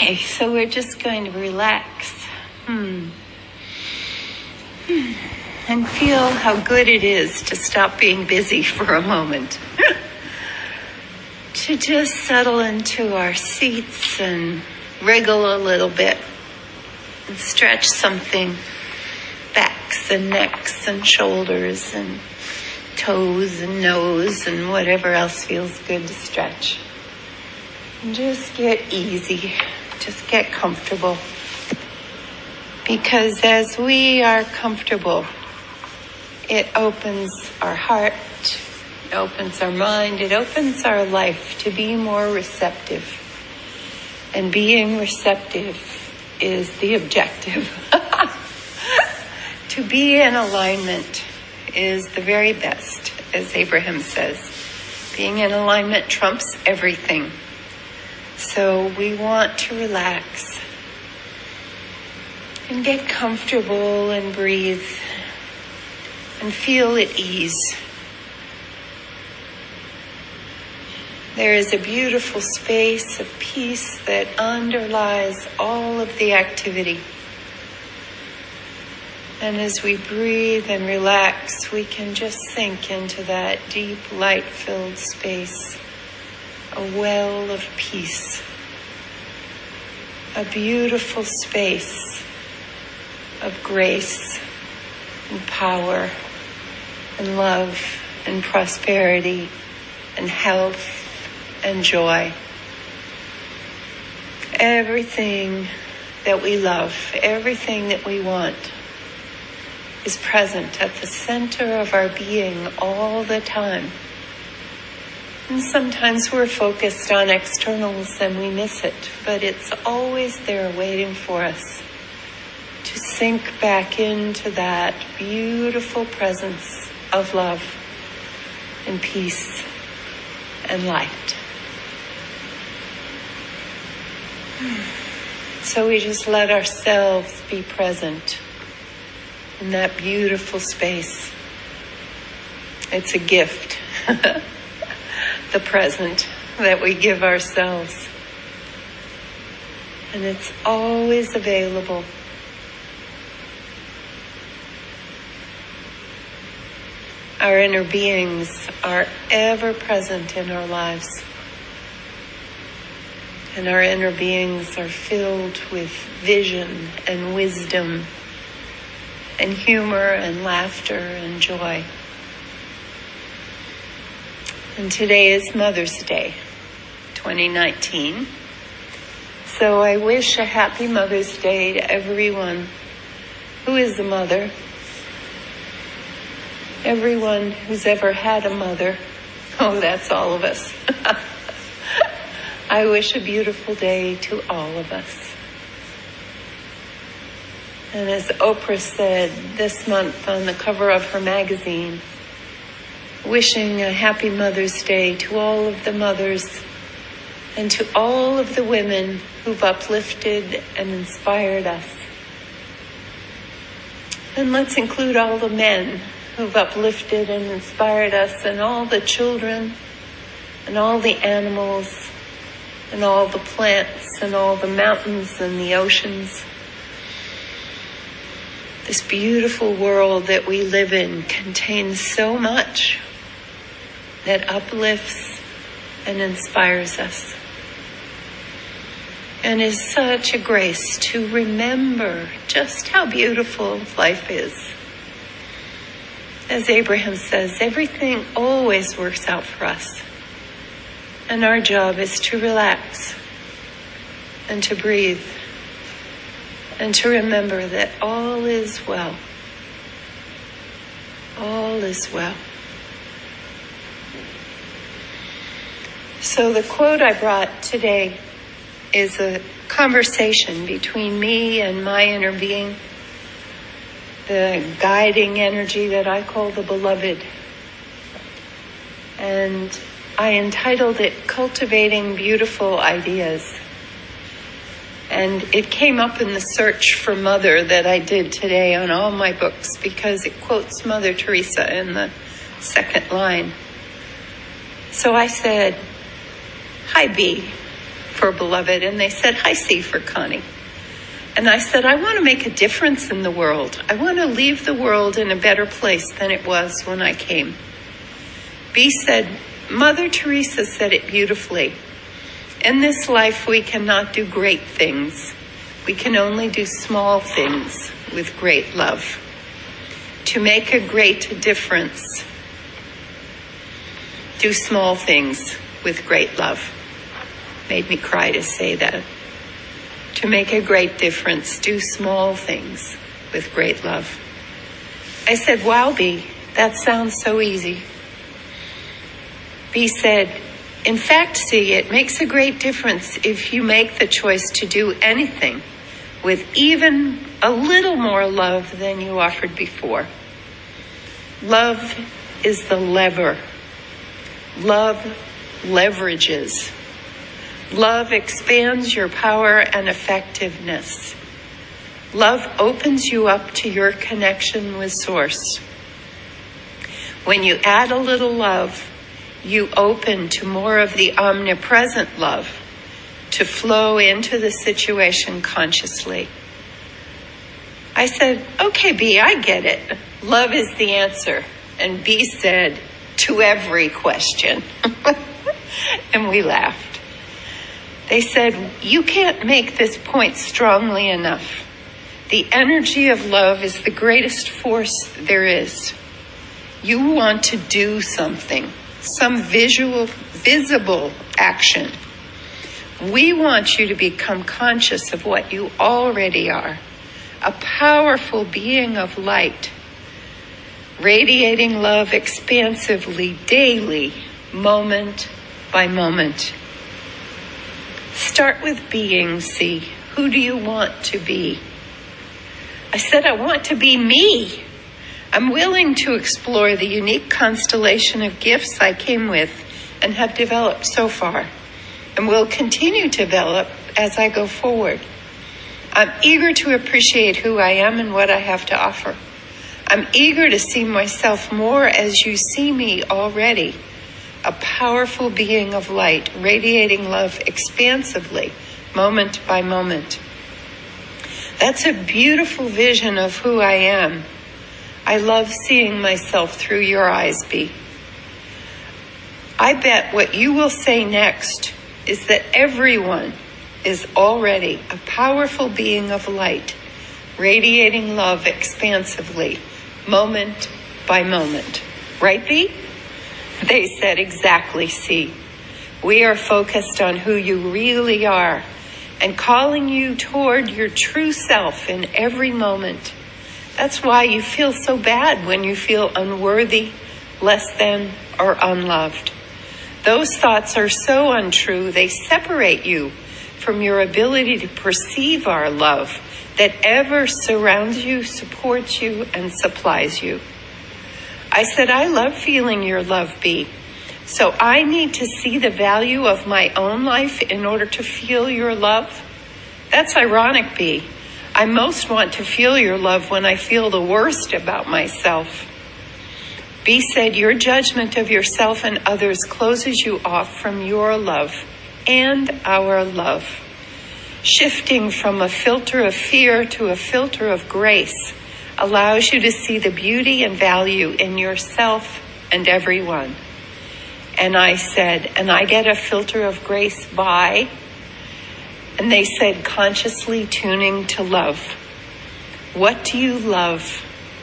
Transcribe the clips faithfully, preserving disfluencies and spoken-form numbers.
Okay, so we're just going to relax. Hmm. Hmm. And feel how good it is to stop being busy for a moment. To just settle into our seats and wriggle a little bit and stretch something. Backs and necks and shoulders and toes and nose and whatever else feels good to stretch. And just get easy. Just get comfortable. Because as we are comfortable, it opens our heart, it opens our mind, it opens our life to be more receptive. And being receptive is the objective. To be in alignment is the very best, as Abraham says. Being in alignment trumps everything. So we want to relax and get comfortable and breathe and feel at ease. There is a beautiful space of peace that underlies all of the activity. And as we breathe and relax, we can just sink into that deep, light-filled space, a well of peace, a beautiful space of grace and power and love and prosperity and health and joy. Everything that we love, everything that we want is present at the center of our being all the time. And sometimes we're focused on externals and we miss it, but it's always there waiting for us to sink back into that beautiful presence of love and peace and light. So we just let ourselves be present in that beautiful space. It's a gift, the present that we give ourselves. And it's always available. Our inner beings are ever present in our lives. And our inner beings are filled with vision and wisdom and humor and laughter and joy. And today is Mother's Day, twenty nineteen. So I wish a happy Mother's Day to everyone who is a mother, everyone who's ever had a mother. Oh, that's all of us. I wish a beautiful day to all of us. And as Oprah said this month on the cover of her magazine, wishing a happy Mother's Day to all of the mothers and to all of the women who've uplifted and inspired us. And let's include all the men who've uplifted and inspired us, and all the children, and all the animals, and all the plants, and all the mountains and the oceans. This beautiful world that we live in contains so much that uplifts and inspires us. And is such a grace to remember just how beautiful life is. As Abraham says, everything always works out for us. And our job is to relax and to breathe and to remember that all is well. All is well. So the quote I brought today is a conversation between me and my inner being, the guiding energy that I call the beloved. And I entitled it Cultivating Beautiful Ideas. And it came up in the search for mother that I did today on all my books because it quotes Mother Teresa in the second line. So I said, hi, B, for for beloved, and they said, hi, C for Connie. And I said, I want to make a difference in the world. I want to leave the world in a better place than it was when I came. B said, Mother Teresa said it beautifully. In this life, we cannot do great things. We can only do small things with great love. To make a great difference, do small things with great love. Made me cry to say that. To make a great difference, do small things with great love. I said, wow, B, that sounds so easy. B said, in fact, C, it makes a great difference if you make the choice to do anything with even a little more love than you offered before. Love is the lever. Love leverages. Love expands your power and effectiveness. Love opens you up to your connection with Source. When you add a little love, you open to more of the omnipresent love to flow into the situation consciously. I said, okay, B, I get it. Love is the answer. And B said, to every question. And we laughed. They said, you can't make this point strongly enough. The energy of love is the greatest force there is. You want to do something, some visual, visible action. We want you to become conscious of what you already are, a powerful being of light, radiating love expansively, daily, moment by moment. Start with being, C. Who do you want to be? I said, I want to be me. I'm willing to explore the unique constellation of gifts I came with and have developed so far, and will continue to develop as I go forward. I'm eager to appreciate who I am and what I have to offer. I'm eager to see myself more as you see me already, a powerful being of light, radiating love expansively, moment by moment. That's a beautiful vision of who I am. I love seeing myself through your eyes, B. I bet what you will say next is that everyone is already a powerful being of light, radiating love expansively, moment by moment. Right, B? They said, exactly, C. We are focused on who you really are and calling you toward your true self in every moment. That's why you feel so bad when you feel unworthy, less than, or unloved. Those thoughts are so untrue, they separate you from your ability to perceive our love that ever surrounds you, supports you, and supplies you. I said, I love feeling your love, B. So I need to see the value of my own life in order to feel your love. That's ironic, B. I most want to feel your love when I feel the worst about myself. B said, your judgment of yourself and others closes you off from your love and our love. Shifting from a filter of fear to a filter of grace allows you to see the beauty and value in yourself and everyone. And I said, and I get a filter of grace by, and they said, consciously tuning to love. What do you love?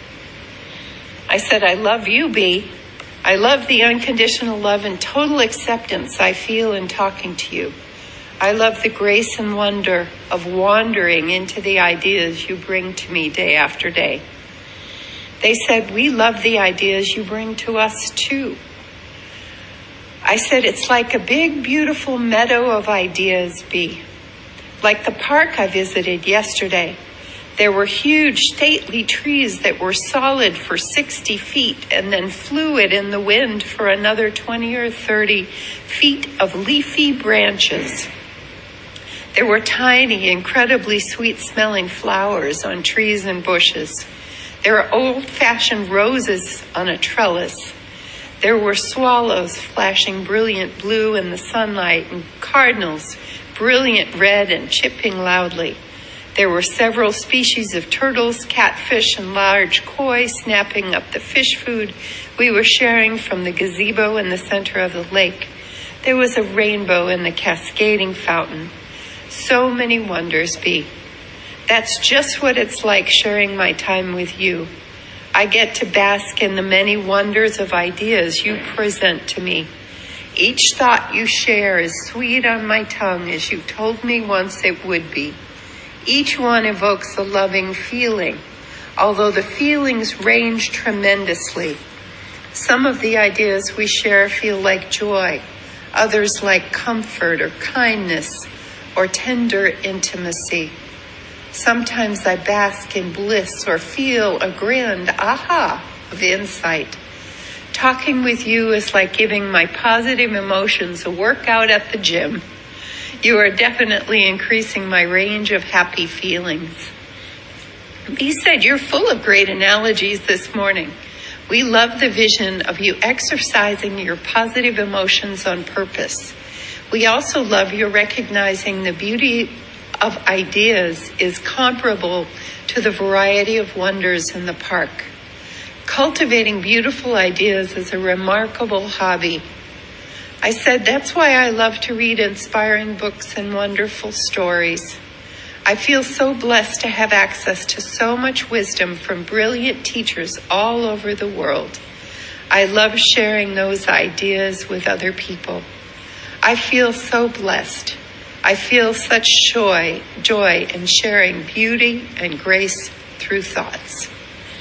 I said, I love you, B. I love the unconditional love and total acceptance I feel in talking to you. I love the grace and wonder of wandering into the ideas you bring to me day after day. They said, we love the ideas you bring to us too. I said, it's like a big, beautiful meadow of ideas, B. Like the park I visited yesterday. There were huge, stately trees that were solid for sixty feet and then fluid in the wind for another twenty or thirty feet of leafy branches. There were tiny, incredibly sweet-smelling flowers on trees and bushes. There were old-fashioned roses on a trellis. There were swallows flashing brilliant blue in the sunlight and cardinals brilliant red and chipping loudly. There were several species of turtles, catfish, and large koi snapping up the fish food we were sharing from the gazebo in the center of the lake. There was a rainbow in the cascading fountain. So many wonders, Bee. That's just what it's like sharing my time with you. I get to bask in the many wonders of ideas you present to me. Each thought you share is sweet on my tongue as you told me once it would be. Each one evokes a loving feeling, although the feelings range tremendously. Some of the ideas we share feel like joy, others like comfort or kindness or tender intimacy. Sometimes I bask in bliss or feel a grand aha of insight. Talking with you is like giving my positive emotions a workout at the gym. You are definitely increasing my range of happy feelings. Bee said, you're full of great analogies this morning. We love the vision of you exercising your positive emotions on purpose. We also love your recognizing the beauty of ideas is comparable to the variety of wonders in the park. Cultivating beautiful ideas is a remarkable hobby. I said, that's why I love to read inspiring books and wonderful stories. I feel so blessed to have access to so much wisdom from brilliant teachers all over the world. I love sharing those ideas with other people. I feel so blessed. I feel such joy, joy in sharing beauty and grace through thoughts.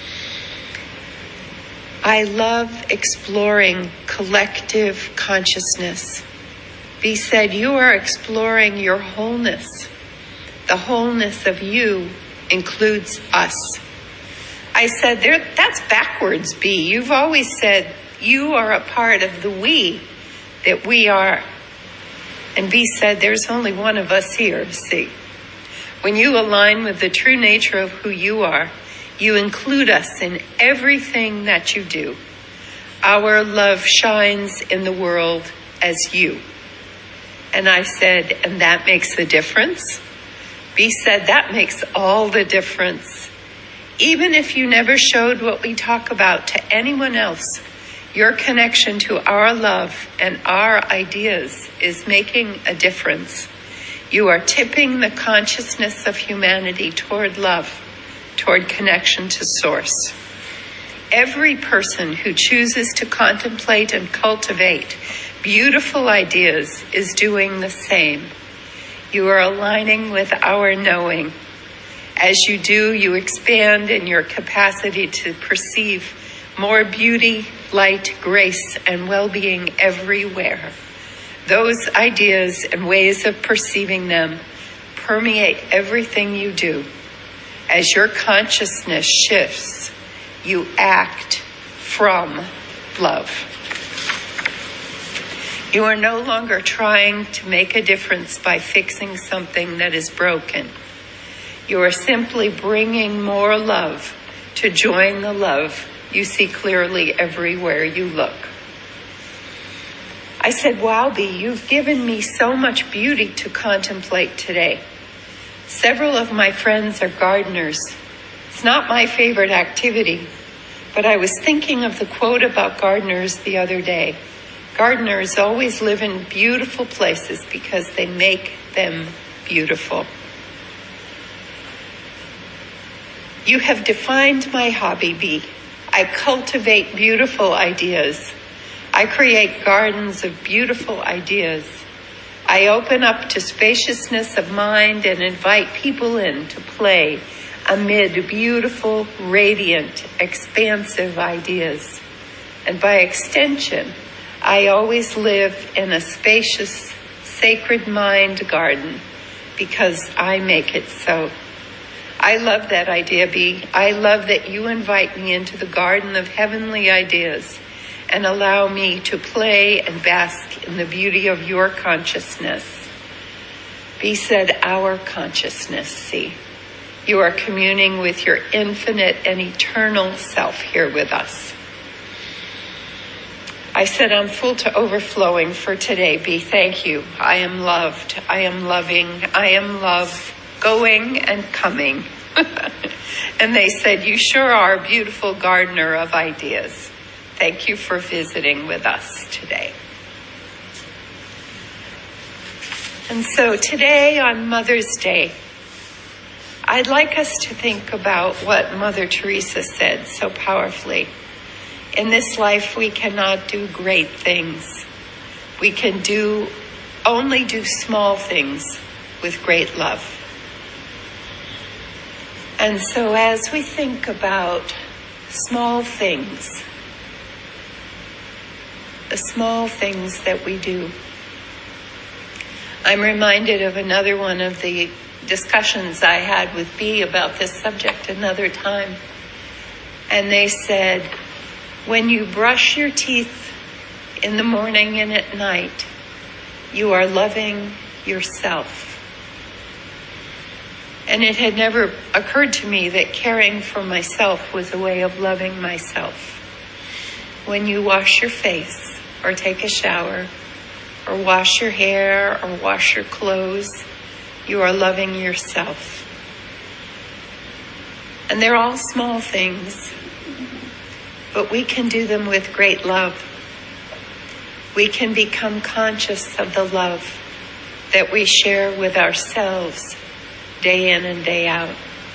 I love exploring collective consciousness. Bee said, you are exploring your wholeness. The wholeness of you includes us. I said, there, that's backwards, Bee. You've always said you are a part of the we, that we are. And Bee said, there's only one of us here, see. When you align with the true nature of who you are, you include us in everything that you do. Our love shines in the world as you. And I said, and that makes a difference? Bee said, that makes all the difference. Even if you never showed what we talk about to anyone else, your connection to our love and our ideas is making a difference. You are tipping the consciousness of humanity toward love, toward connection to Source. Every person who chooses to contemplate and cultivate beautiful ideas is doing the same. You are aligning with our knowing. As you do, you expand in your capacity to perceive more beauty, light, grace, and well-being everywhere. Those ideas and ways of perceiving them permeate everything you do. As your consciousness shifts, you act from love. You are no longer trying to make a difference by fixing something that is broken. You are simply bringing more love to join the love you see clearly everywhere you look. I said, wow, Bee, you've given me so much beauty to contemplate today. Several of my friends are gardeners. It's not my favorite activity, but I was thinking of the quote about gardeners the other day. Gardeners always live in beautiful places because they make them beautiful. You have defined my hobby, Bee. I cultivate beautiful ideas. I create gardens of beautiful ideas. I open up to spaciousness of mind and invite people in to play amid beautiful, radiant, expansive ideas. And by extension, I always live in a spacious, sacred mind garden because I make it so. I love that idea, Bee. I love that you invite me into the garden of heavenly ideas and allow me to play and bask in the beauty of your consciousness. Bee said, our consciousness, see. You are communing with your infinite and eternal self here with us. I said, I'm full to overflowing for today, B. Thank you. I am loved. I am loving. I am love going and coming. And they said, you sure are a beautiful gardener of ideas. Thank you for visiting with us today. And so today on Mother's Day, I'd like us to think about what Mother Teresa said so powerfully. In this life, we cannot do great things. We can do only do small things with great love. And so as we think about small things, the small things that we do, I'm reminded of another one of the discussions I had with B about this subject another time. And they said, when you brush your teeth in the morning and at night, you are loving yourself. And it had never occurred to me that caring for myself was a way of loving myself. When you wash your face or take a shower or wash your hair or wash your clothes, you are loving yourself. And they're all small things, but we can do them with great love. We can become conscious of the love that we share with ourselves day in and day out.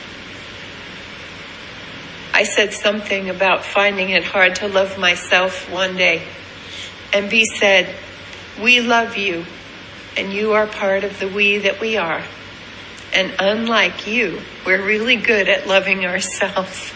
I said something about finding it hard to love myself one day, and B said, we love you, and you are part of the we that we are. And unlike you, we're really good at loving ourselves.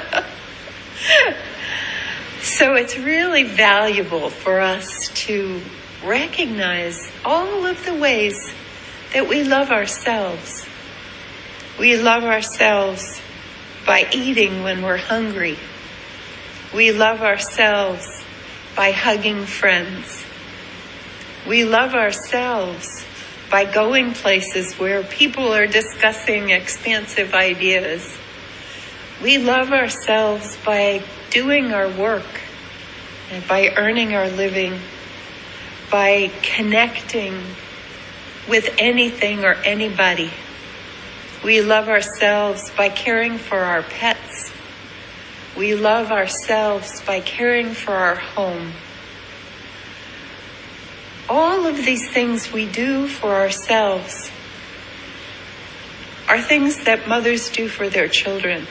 So it's really valuable for us to recognize all of the ways that we love ourselves. We love ourselves by eating when we're hungry. We love ourselves by hugging friends. We love ourselves by going places where people are discussing expansive ideas. We love ourselves by doing our work and by earning our living, by connecting with anything or anybody. We love ourselves by caring for our pets. We love ourselves by caring for our home. All of these things we do for ourselves are things that mothers do for their children.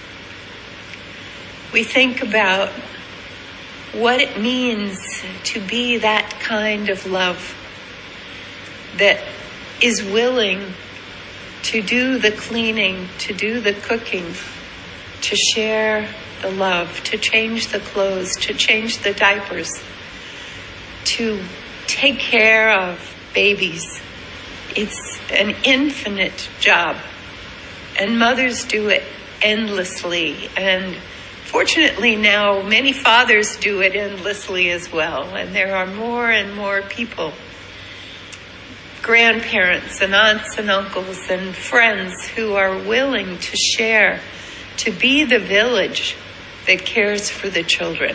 We think about what it means to be that kind of love that is willing to do the cleaning, to do the cooking, to share the love, to change the clothes, to change the diapers, to take care of babies. It's an infinite job, and mothers do it endlessly. And fortunately now, many fathers do it endlessly as well. And there are more and more people, grandparents and aunts and uncles and friends who are willing to share, to be the village that cares for the children.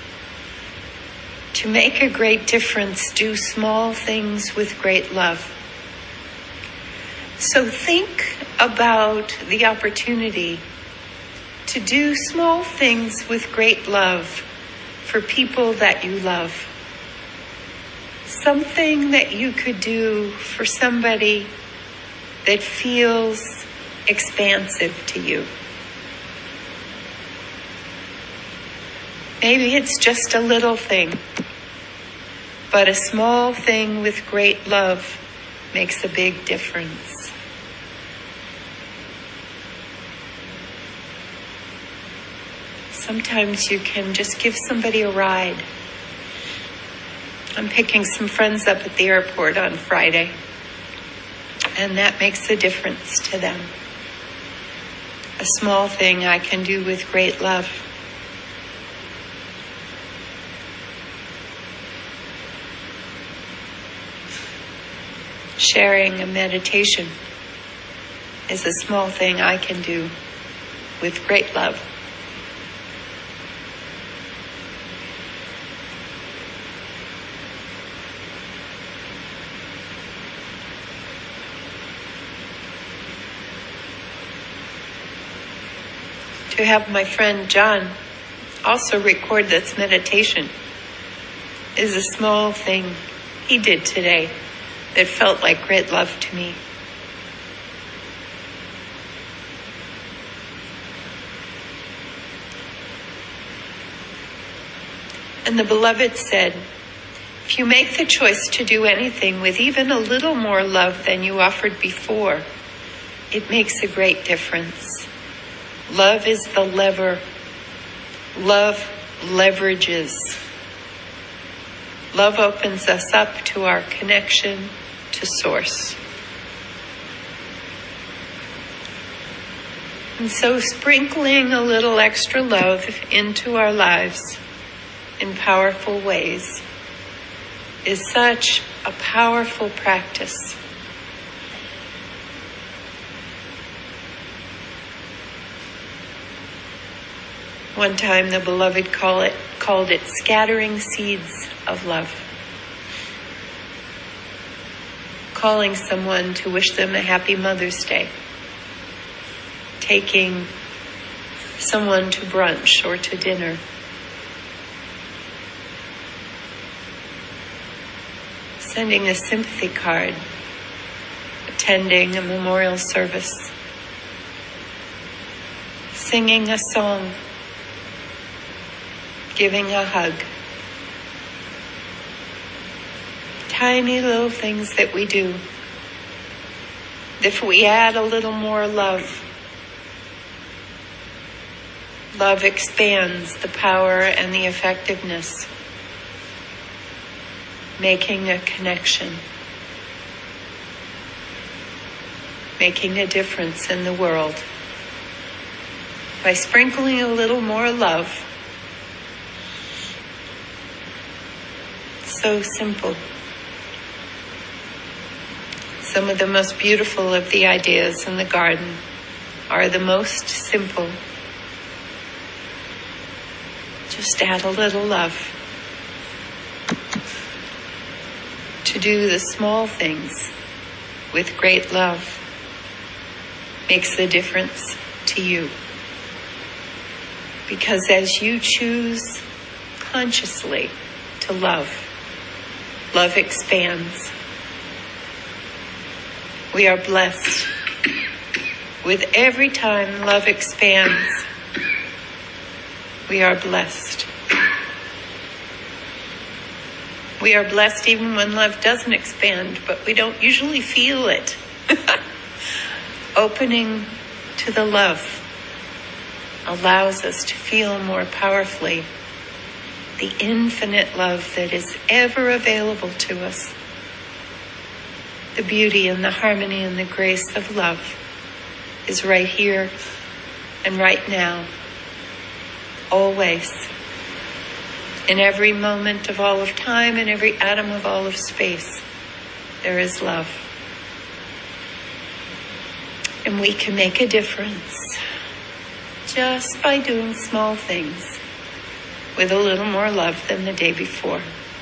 To make a great difference, do small things with great love. So think about the opportunity to do small things with great love for people that you love. Something that you could do for somebody that feels expansive to you. Maybe it's just a little thing, but a small thing with great love makes a big difference. Sometimes you can just give somebody a ride. I'm picking some friends up at the airport on Friday, and that makes a difference to them. A small thing I can do with great love. Sharing a meditation is a small thing I can do with great love. to have my friend John also record this meditation is a small thing he did today that felt like great love to me. And the beloved said, if you make the choice to do anything with even a little more love than you offered before, it makes a great difference. Love is the lever. Love leverages. Love opens us up to our connection to Source. And so sprinkling a little extra love into our lives in powerful ways is such a powerful practice. One time the beloved call it, called it scattering seeds of love. Calling someone to wish them a happy Mother's Day. Taking someone to brunch or to dinner. Sending a sympathy card. Attending a memorial service. Singing a song. Giving a hug. Tiny little things that we do. If we add a little more love, love expands the power and the effectiveness, making a connection, making a difference in the world. By sprinkling a little more love, so simple. Some of the most beautiful of the ideas in the garden are the most simple. Just add a little love. To do the small things with great love makes the difference to you. Because as you choose consciously to love, love expands. We are blessed. With every time love expands, we are blessed. We are blessed even when love doesn't expand, but we don't usually feel it. Opening to the love allows us to feel more powerfully the infinite love that is ever available to us. The beauty and the harmony and the grace of love is right here and right now, always. In every moment of all of time and every atom of all of space, there is love. And we can make a difference just by doing small things with a little more love than the day before.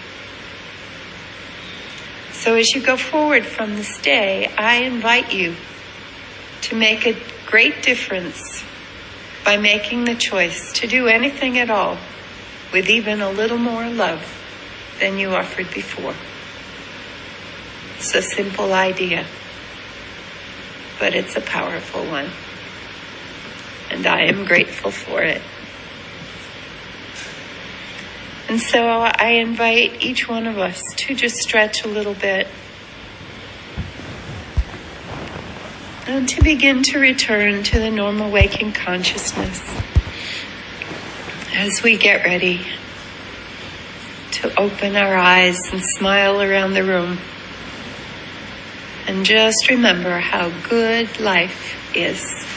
So as you go forward from this day, I invite you to make a great difference by making the choice to do anything at all with even a little more love than you offered before. It's a simple idea, but it's a powerful one. And I am grateful for it. And so I invite each one of us to just stretch a little bit and to begin to return to the normal waking consciousness as we get ready to open our eyes and smile around the room and just remember how good life is.